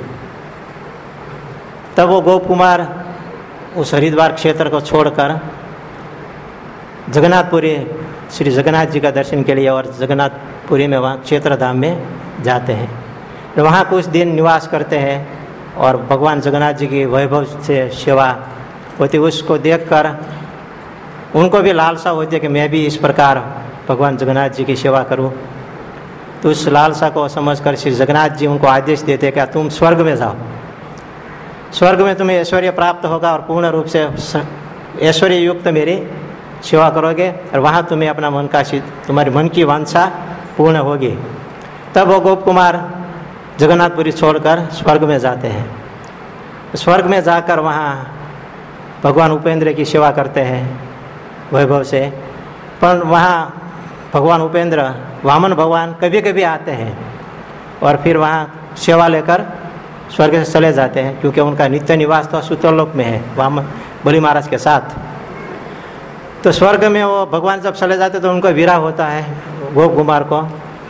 तब वो गोप कुमार उस हरिद्वार क्षेत्र को छोड़कर जगन्नाथपुरी श्री जगन्नाथ जी का दर्शन के लिए और जगन्नाथपुरी में वहाँ क्षेत्रधाम में जाते हैं। तो वहाँ कुछ दिन निवास करते हैं और भगवान जगन्नाथ जी की वैभव से सेवा होती। उसको देखकर उनको भी लालसा होती है कि मैं भी इस प्रकार भगवान जगन्नाथ जी की सेवा करूं। तो उस लालसा को समझकर श्री जगन्नाथ जी उनको आदेश देते हैं कि तुम स्वर्ग में जाओ, स्वर्ग में तुम्हें ऐश्वर्य प्राप्त होगा और पूर्ण रूप से ऐश्वर्य युक्त मेरी सेवा करोगे और वहाँ तुम्हें अपना मन का तुम्हारी मन की वांछा पूर्ण होगी। तब वो गोप कुमार जगन्नाथपुरी छोड़कर स्वर्ग में जाते हैं। स्वर्ग में जाकर वहाँ भगवान उपेंद्र की सेवा करते हैं वैभव से। पर वहाँ भगवान उपेंद्र, वामन भगवान कभी कभी आते हैं और फिर वहाँ सेवा लेकर स्वर्ग से चले जाते हैं, क्योंकि उनका नित्य निवास तो सुतलोक में है वामन बलि महाराज के साथ। तो स्वर्ग में वो भगवान जब चले जाते तो उनको विरह होता है गोप कुमार को।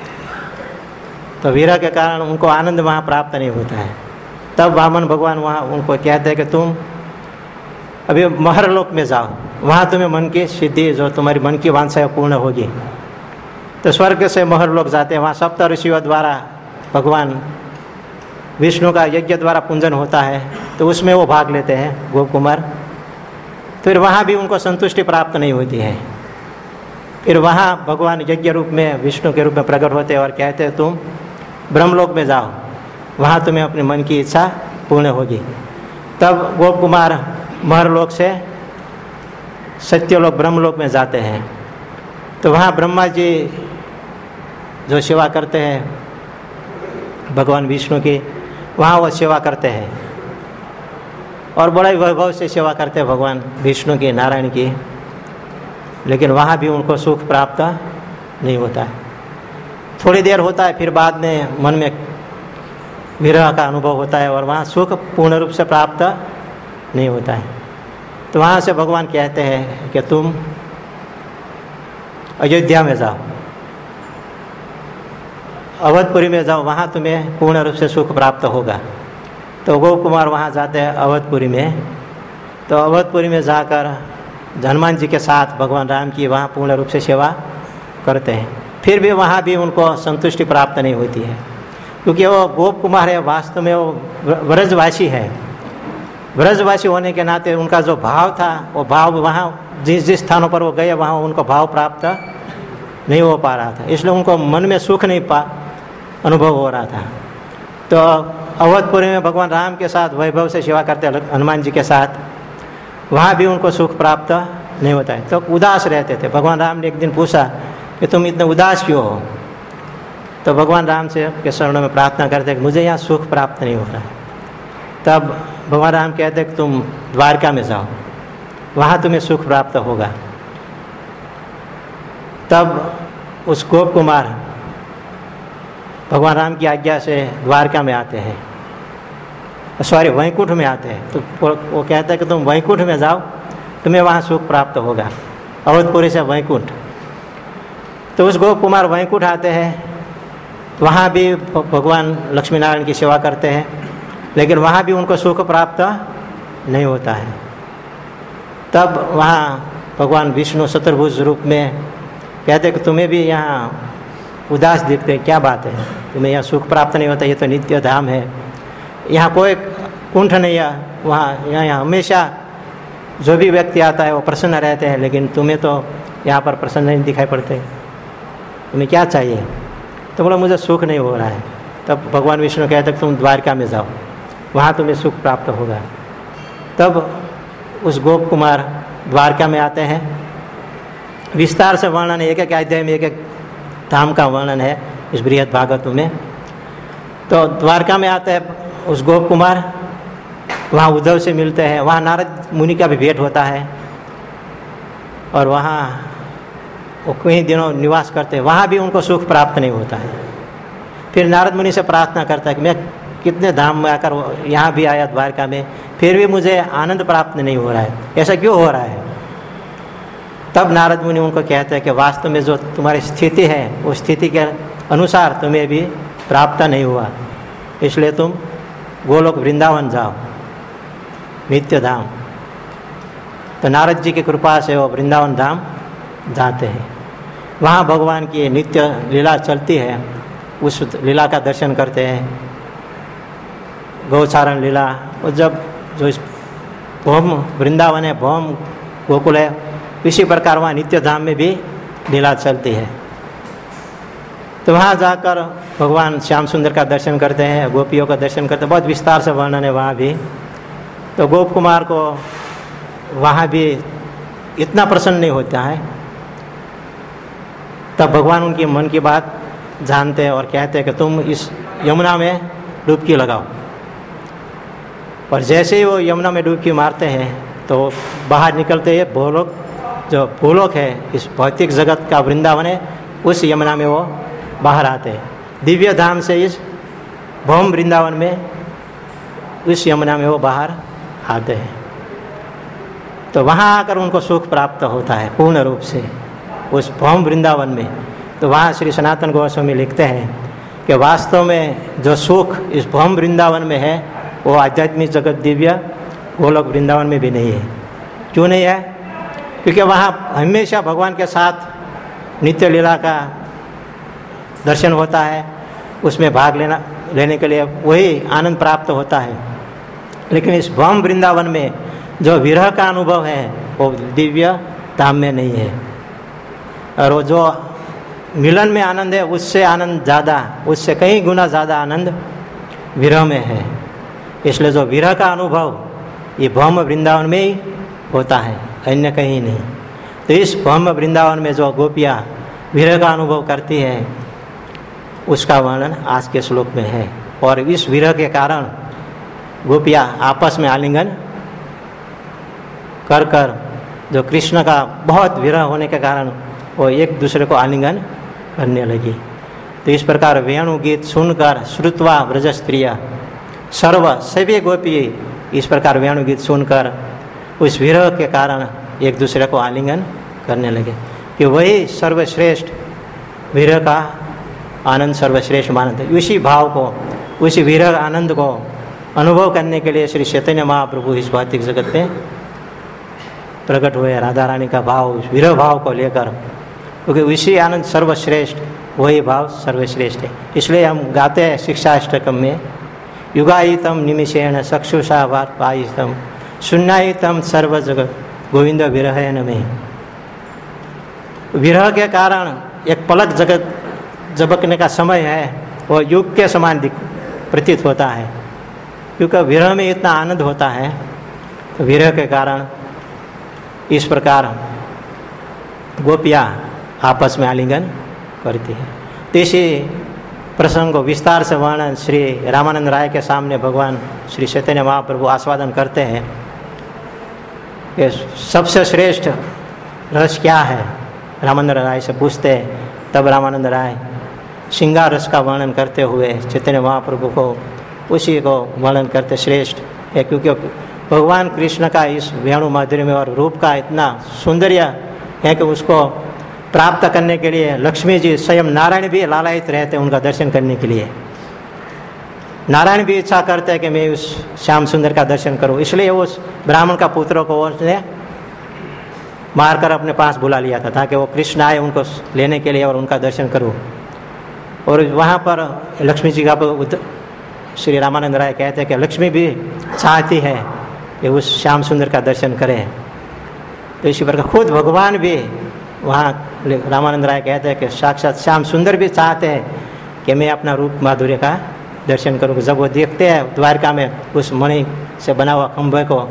तो विरह के कारण उनको आनंद वहाँ प्राप्त नहीं होता है। तब वामन भगवान वहाँ उनको कहते हैं कि तुम अभी महरलोक में जाओ, वहाँ तुम्हें मन की सिद्धि, जो तुम्हारी मन की वांछा पूर्ण होगी। तो स्वर्ग से महरलोक जाते हैं। वहाँ सप्त ऋषियों द्वारा भगवान विष्णु का यज्ञ द्वारा पूजन होता है, तो उसमें वो भाग लेते हैं गोप कुमार। फिर वहाँ भी उनको संतुष्टि प्राप्त नहीं होती है। फिर वहाँ भगवान यज्ञ रूप में विष्णु के रूप में प्रकट होते हैं और कहते हैं तुम ब्रह्मलोक में जाओ, वहाँ तुम्हें अपनी मन की इच्छा पूर्ण होगी। तब गोप कुमार महरलोक से सत्यलोक ब्रह्मलोक में जाते हैं। तो वहाँ ब्रह्मा जी जो सेवा करते हैं भगवान विष्णु की, वहाँ वो सेवा करते हैं और बड़े वैभव से सेवा करते हैं भगवान विष्णु की, नारायण की। लेकिन वहाँ भी उनको सुख प्राप्त नहीं होता है। थोड़ी देर होता है, फिर बाद में मन में विरह का अनुभव होता है और वहाँ सुख पूर्ण रूप से प्राप्त नहीं होता है। तो वहाँ से भगवान कहते हैं कि तुम अयोध्या में जाओ, अवधपुरी में जाओ, वहाँ तुम्हें पूर्ण रूप से सुख प्राप्त होगा। तो गोप कुमार वहाँ जाते हैं अवधपुरी में। तो अवधपुरी में जाकर हनुमान जी के साथ भगवान राम की वहाँ पूर्ण रूप से सेवा करते हैं, फिर भी वहाँ भी उनको संतुष्टि प्राप्त नहीं होती है, क्योंकि वो गोप कुमार है, वास्तव में वो ब्रजवासी है। ब्रजवासी होने के नाते उनका जो भाव था, वो भाव वहाँ जिस जिस स्थानों पर वो गए वहाँ उनको भाव प्राप्त नहीं हो पा रहा था, इसलिए उनको मन में सुख नहीं अनुभव हो रहा था। तो अवधपुरी में भगवान राम के साथ वैभव से सेवा करते हनुमान जी के साथ, वहाँ भी उनको सुख प्राप्त नहीं होता है, तो उदास रहते थे। भगवान राम ने एक दिन पूछा कि तुम इतने उदास क्यों हो? तो भगवान राम से के शरणों में प्रार्थना करते कि मुझे यहाँ सुख प्राप्त नहीं हो रहा है। तब भगवान राम कहते कि तुम द्वारका में जाओ, वहाँ तुम्हें सुख प्राप्त होगा। तब उस गोप कुमार भगवान राम की आज्ञा से द्वारका में आते हैं, सॉरी वैकुंठ में आते हैं। तो वो कहता है कि तुम वैकुंठ में जाओ, तुम्हें वहाँ सुख प्राप्त होगा, अवधपुरी से वैकुंठ। तो उस गोप कुमार वैकुंठ आते हैं, वहाँ भी भगवान लक्ष्मी नारायण की सेवा करते हैं, लेकिन वहाँ भी उनको सुख प्राप्त नहीं होता है। तब वहाँ भगवान विष्णु चतुर्भुज रूप में कहते हैं कि तुम्हें भी यहाँ उदास दिखते, क्या बात है, तुम्हें यहाँ सुख प्राप्त नहीं होता, ये तो नित्य धाम है, यहाँ कोई कुंठ नहीं है, वहाँ यहाँ हमेशा जो भी व्यक्ति आता है वो प्रसन्न रहते हैं, लेकिन तुम्हें तो यहाँ पर प्रसन्न नहीं दिखाई पड़ते, तुम्हें क्या चाहिए? तो बोला मुझे सुख नहीं हो रहा है। तब भगवान विष्णु कहते तुम द्वारका में जाओ, वहाँ तुम्हें सुख प्राप्त होगा। तब उस गोप कुमार द्वारका में आते हैं, विस्तार से वर्णन है, एक एक अध्याय में एक एक धाम का वर्णन है इस बृहद भागवत में। तो द्वारका में आते हैं उस गोप कुमार, वहाँ उद्धव से मिलते हैं, वहाँ नारद मुनि का भी भेंट होता है, और वहाँ वो कई दिनों निवास करते हैं, वहाँ भी उनको सुख प्राप्त नहीं होता है। फिर नारद मुनि से प्रार्थना करता है कि मैं कितने धाम में आकर यहाँ भी आया द्वारका में, फिर भी मुझे आनंद प्राप्त नहीं हो रहा है, ऐसा क्यों हो रहा है? तब नारद मुनि उनको कहते हैं कि वास्तव में जो तुम्हारी स्थिति है उस स्थिति के अनुसार तुम्हें भी प्राप्त नहीं हुआ, इसलिए तुम गोलोक वृंदावन जाओ, नित्य धाम। तो नारद जी की कृपा से वो वृंदावन धाम जाते हैं, वहाँ भगवान की नित्य लीला चलती है, उस लीला का दर्शन करते हैं, गौचारण लीला। और जब जो इस भौम वृंदावन है, भौम गोकुल है, इसी प्रकार वहाँ नित्य धाम में भी लीला चलती है। तो वहाँ जाकर भगवान श्याम सुंदर का दर्शन करते हैं, गोपियों का दर्शन करते हैं, बहुत विस्तार से वर्णन है वहाँ भी। तो गोप कुमार को वहाँ भी इतना प्रसन्न नहीं होता है। तब भगवान उनकी मन की बात जानते हैं और कहते हैं कि तुम इस यमुना में डुबकी लगाओ। और जैसे ही वो यमुना में डुबकी मारते हैं तो बाहर निकलते हैं भूलोक, जो भूलोक है इस भौतिक जगत का वृंदावन है, उस यमुना में वो बाहर आते हैं। दिव्य धाम से इस भौम वृंदावन में, उस यमुना में वो बाहर आते हैं। तो वहाँ आकर उनको सुख प्राप्त होता है पूर्ण रूप से उस भौम वृंदावन में। तो वहाँ श्री सनातन गोस्वामी लिखते हैं कि वास्तव में जो सुख इस भौम वृंदावन में है वो आध्यात्मिक जगत दिव्य गोलोक वृंदावन में भी नहीं है। क्यों नहीं है? क्योंकि वहाँ हमेशा भगवान के साथ नित्य लीला का दर्शन होता है, उसमें भाग लेने के लिए वही आनंद प्राप्त होता है। लेकिन इस भौम वृंदावन में जो विरह का अनुभव है वो दिव्य धाम में नहीं है। और वो जो मिलन में आनंद है उससे आनंद ज़्यादा, उससे कई गुना ज़्यादा आनंद विरह में है। इसलिए जो विरह का अनुभव ये भौम वृंदावन में ही होता है, अन्य कहीं नहीं। तो इस भौम वृंदावन में जो गोपियाँ विरह का अनुभव करती है उसका वर्णन आज के श्लोक में है। और इस विरह के कारण गोपियाँ आपस में आलिंगन कर कर, जो कृष्ण का बहुत विरह होने के कारण वो एक दूसरे को आलिंगन करने लगी। तो इस प्रकार वेणु गीत सुनकर श्रुत्वा व्रज स्त्रिया सर्व सभी गोपी इस प्रकार वेणु गीत सुनकर उस विरह के कारण एक दूसरे को आलिंगन करने लगे कि वही सर्वश्रेष्ठ विरह का आनंद सर्वश्रेष्ठ मानते। उसी भाव को, उसी विरह आनंद को अनुभव करने के लिए श्री चैतन्य महाप्रभु इस भौतिक जगत में प्रकट हुए राधा रानी का भाव, विरह भाव को लेकर, क्योंकि उसी आनंद सर्वश्रेष्ठ, वही भाव सर्वश्रेष्ठ है। इसलिए हम गाते हैं शिक्षाष्टकम में, युगायितम निमिषेण चक्षुषा वार्पायितम शून्यायितम सर्व जगत गोविंद विरह नमे। विरह के कारण एक पलक जगत झपकने का समय है, वो युग के समान प्रतीत होता है, क्योंकि विरह में इतना आनंद होता है। तो विरह के कारण इस प्रकार गोपियाँ आपस में आलिंगन करती है। तो इसी प्रसंग को विस्तार से वर्णन श्री रामानंद राय के सामने भगवान श्री चैतन्य महाप्रभु आस्वादन करते हैं कि सबसे श्रेष्ठ रस क्या है, रामानंद राय से पूछते हैं। तब रामानंद राय श्रृंगार रस का वर्णन करते हुए चैतन्य महाप्रभु को उसी को वर्णन करते श्रेष्ठ है, क्योंकि भगवान कृष्ण का इस वेणु माधुर्य में और रूप का इतना सौंदर्य है कि उसको प्राप्त करने के लिए लक्ष्मी जी स्वयं नारायण भी लालायित रहते हैं उनका दर्शन करने के लिए। नारायण भी इच्छा करते हैं कि मैं उस श्याम सुंदर का दर्शन करूं, इसलिए उस ब्राह्मण का पुत्र को उसने मारकर अपने पास बुला लिया था ताकि वो कृष्ण आए उनको लेने के लिए और उनका दर्शन करूं। और वहाँ पर लक्ष्मी जी का श्री रामानंद राय कहते हैं कि लक्ष्मी भी चाहती है कि उस श्याम सुंदर का दर्शन करें। तो इसी प्रकार खुद भगवान भी वहाँ रामानंद राय कहते हैं कि साक्षात श्याम सुंदर भी चाहते हैं कि मैं अपना रूप माधुर्य का दर्शन करूँ। जब वो देखते हैं द्वारका में उस मणि से बना हुआ खंभे को,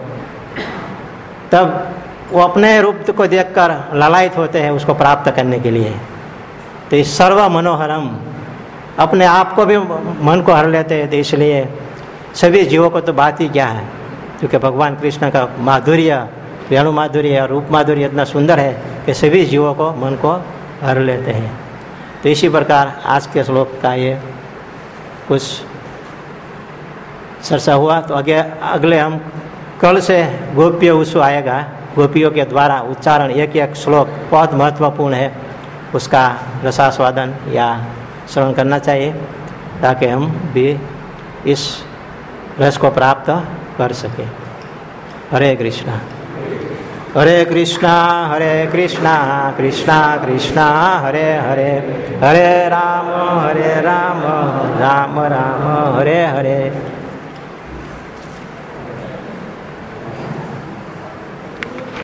तब वो अपने रूप को देखकर लालायित होते हैं उसको प्राप्त करने के लिए। तो इस सर्व मनोहरम, अपने आप को भी मन को हर लेते हैं। तो इसलिए सभी जीवों को तो बात ही क्या है, क्योंकि भगवान कृष्ण का माधुर्य, वेणु माधुर्य और रूप माधुर्य इतना सुंदर है कि सभी जीवों को मन को हर लेते हैं। तो इसी प्रकार आज के श्लोक का ये कुछ चर्चा हुआ। तो अगले हम कल से गोप्य उत्सव आएगा, गोपियों के द्वारा उच्चारण एक एक श्लोक बहुत महत्वपूर्ण है, उसका रसास्वादन या श्रवण करना चाहिए ताकि हम भी इस रस को प्राप्त कर सकें। हरे कृष्णा हरे कृष्णा हरे कृष्णा कृष्णा कृष्णा हरे हरे, हरे राम राम राम हरे हरे।